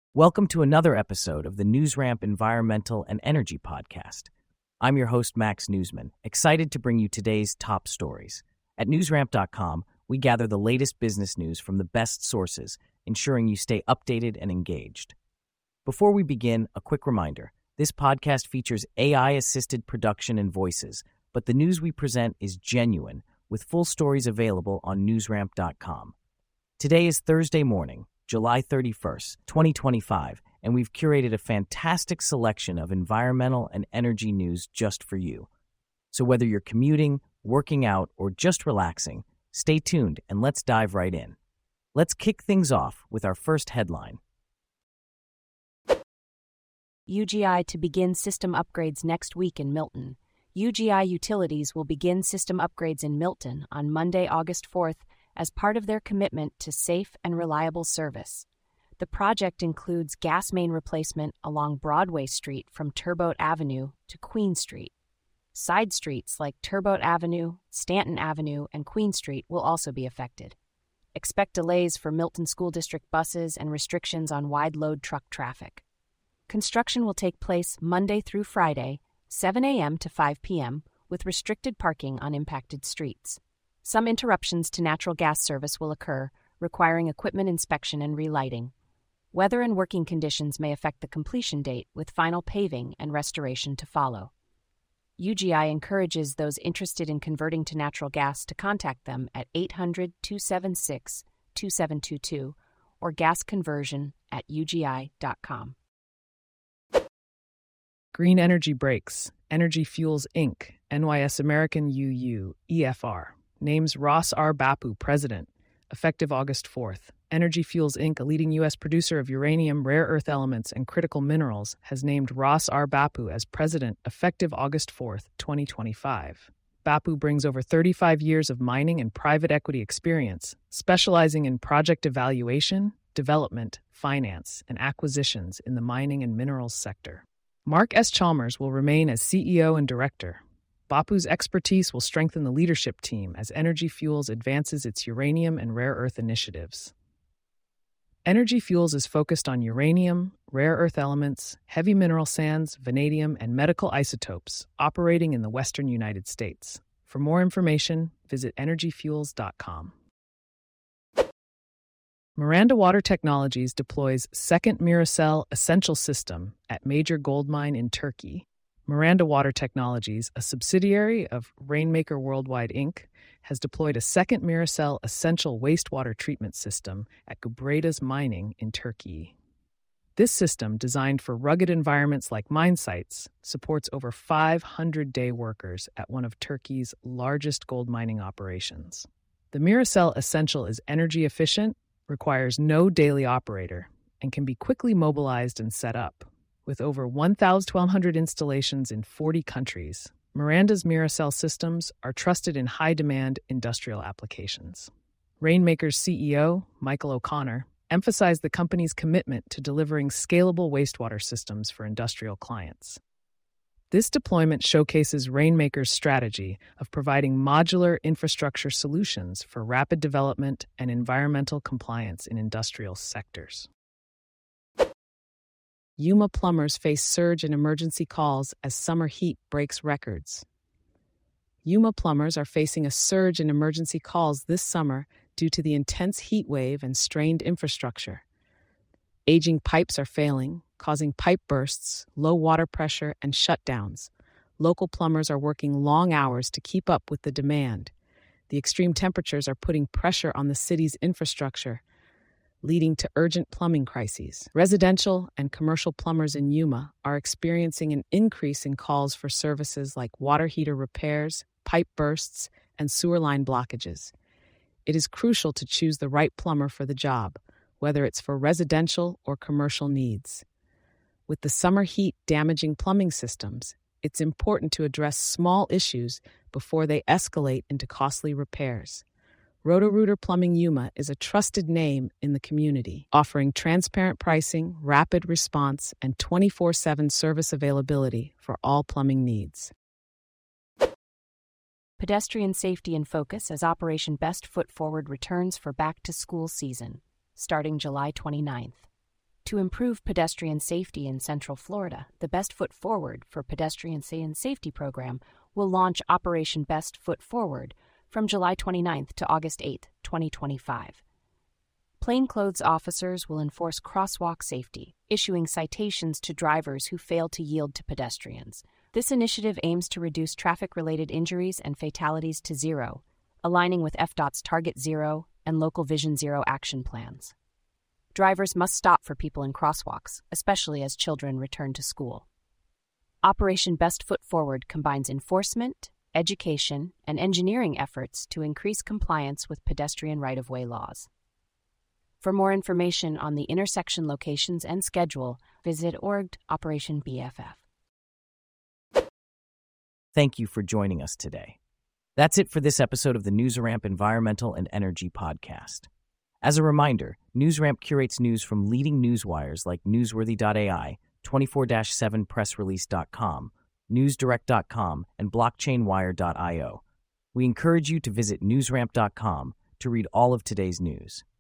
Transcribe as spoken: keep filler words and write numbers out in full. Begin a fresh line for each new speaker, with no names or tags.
Welcome to another episode of the NewsRamp Environmental and Energy Podcast. I'm your host, Max Newsman, excited to bring you today's top stories. At newsramp dot com, we gather the latest business news from the best sources, ensuring you stay updated and engaged. Before we begin, a quick reminder. This podcast features A I-assisted production and voices, but the news we present is genuine, with full stories available on newsramp dot com. Today is Thursday morning, July thirty-first, twenty twenty-five, and we've curated a fantastic selection of environmental and energy news just for you. So whether you're commuting, working out, or just relaxing, stay tuned and let's dive right in. Let's kick things off with our first headline.
U G I to begin system upgrades next week in Milton. U G I Utilities will begin system upgrades in Milton on Monday, August fourth, as part of their commitment to safe and reliable service. The project includes gas main replacement along Broadway Street from Turboat Avenue to Queen Street. Side streets like Turboat Avenue, Stanton Avenue, and Queen Street will also be affected. Expect delays for Milton School District buses and restrictions on wide-load truck traffic. Construction will take place Monday through Friday, seven a.m. to five p.m., with restricted parking on impacted streets. Some interruptions to natural gas service will occur, requiring equipment inspection and relighting. Weather and working conditions may affect the completion date, with final paving and restoration to follow. U G I encourages those interested in converting to natural gas to contact them at eight hundred, two seven six, two seven two two or gasconversion at u g i dot com.
Green Energy Breaks, Energy Fuels Incorporated, N Y S American U U, E F R. Names Ross R. Bhappu president, effective August fourth. Energy Fuels Incorporated, a leading U S producer of uranium, rare earth elements, and critical minerals, has named Ross R. Bhappu as president, effective August fourth, twenty twenty-five. Bhappu brings over thirty-five years of mining and private equity experience, specializing in project evaluation, development, finance, and acquisitions in the mining and minerals sector. Mark S. Chalmers will remain as C E O and director. Bhappu's expertise will strengthen the leadership team as Energy Fuels advances its uranium and rare earth initiatives. Energy Fuels is focused on uranium, rare earth elements, heavy mineral sands, vanadium, and medical isotopes, operating in the western United States. For more information, visit energy fuels dot com. Miranda Water Technologies deploys second Miracell Essential System at major gold mine in Turkey. Miranda Water Technologies, a subsidiary of Rainmaker Worldwide Incorporated, has deployed a second Miracell Essential Wastewater Treatment System at Gübredas Mining in Turkey. This system, designed for rugged environments like mine sites, supports over five hundred day workers at one of Turkey's largest gold mining operations. The Miracell Essential is energy efficient, requires no daily operator, and can be quickly mobilized and set up. With over one thousand two hundred installations in forty countries, Miranda's Miracell systems are trusted in high-demand industrial applications. Rainmaker's C E O, Michael O'Connor, emphasized the company's commitment to delivering scalable wastewater systems for industrial clients. This deployment showcases Rainmaker's strategy of providing modular infrastructure solutions for rapid development and environmental compliance in industrial sectors. Yuma plumbers face surge in emergency calls as summer heat breaks records. Yuma plumbers are facing a surge in emergency calls this summer due to the intense heat wave and strained infrastructure. Aging pipes are failing, causing pipe bursts, low water pressure, and shutdowns. Local plumbers are working long hours to keep up with the demand. The extreme temperatures are putting pressure on the city's infrastructure, leading to urgent plumbing crises. Residential and commercial plumbers in Yuma are experiencing an increase in calls for services like water heater repairs, pipe bursts, and sewer line blockages. It is crucial to choose the right plumber for the job, whether it's for residential or commercial needs. With the summer heat damaging plumbing systems, it's important to address small issues before they escalate into costly repairs. Roto-Rooter Plumbing Yuma is a trusted name in the community, offering transparent pricing, rapid response, and twenty-four seven service availability for all plumbing needs.
Pedestrian safety in focus as Operation Best Foot Forward returns for back-to-school season, starting July twenty-ninth. To improve pedestrian safety in Central Florida, the Best Foot Forward for Pedestrian Safety program will launch Operation Best Foot Forward from July twenty-ninth to August eighth, twenty twenty-five. Plainclothes officers will enforce crosswalk safety, issuing citations to drivers who fail to yield to pedestrians. This initiative aims to reduce traffic-related injuries and fatalities to zero, aligning with F DOT's Target Zero and Local Vision Zero action plans. Drivers must stop for people in crosswalks, especially as children return to school. Operation Best Foot Forward combines enforcement, education, and engineering efforts to increase compliance with pedestrian right-of-way laws. For more information on the intersection locations and schedule, visit org Operation B F F.
Thank you for joining us today. That's it for this episode of the NewsRamp Environmental and Energy Podcast. As a reminder, NewsRamp curates news from leading news wires like Newsworthy dot A I, twenty-four seven press release dot com, news direct dot com, and blockchain wire dot io. We encourage you to visit newsramp dot com to read all of today's news.